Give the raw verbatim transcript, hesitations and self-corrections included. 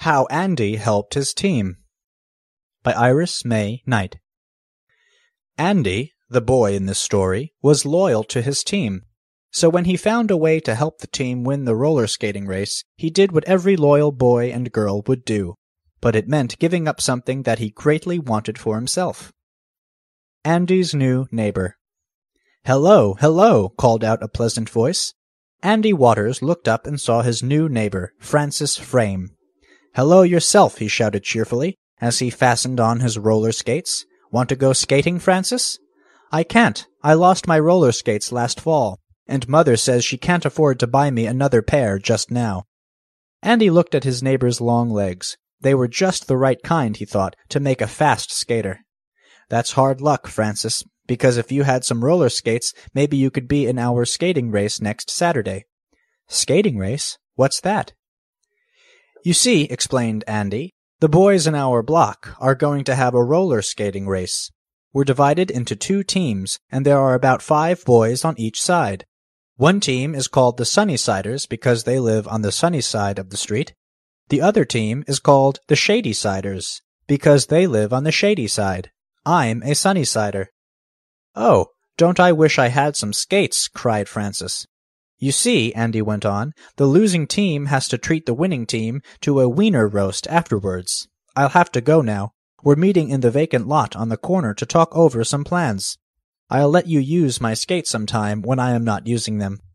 How Andy Helped His Team by Iris May Knight. Andy, the boy in this story, was loyal to his team. So when he found a way to help the team win the roller skating race, he did what every loyal boy and girl would do. But it meant giving up something that he greatly wanted for himself. Andy's new neighbor. "Hello, hello," called out a pleasant voice. Andy Waters looked up and saw his new neighbor, Francis Frame. "Hello yourself," he shouted cheerfully, as he fastened on his roller skates. "Want to go skating, Francis?" "I can't. I lost my roller skates last fall, and Mother says she can't afford to buy me another pair just now." Andy looked at his neighbor's long legs. They were just the right kind, he thought, to make a fast skater. "That's hard luck, Francis, because if you had some roller skates, maybe you could be in our skating race next Saturday." "Skating race? What's that?" "You see," explained Andy, "the boys in our block are going to have a roller skating race. We're divided into two teams, and there are about five boys on each side. One team is called the Sunnysiders because they live on the sunny side of the street. The other team is called the Shadysiders because they live on the shady side. I'm a Sunnysider." "Oh, don't I wish I had some skates," cried Francis. "You see," Andy went on, "the losing team has to treat the winning team to a wiener roast afterwards. I'll have to go now. We're meeting in the vacant lot on the corner to talk over some plans. I'll let you use my skates sometime when I am not using them."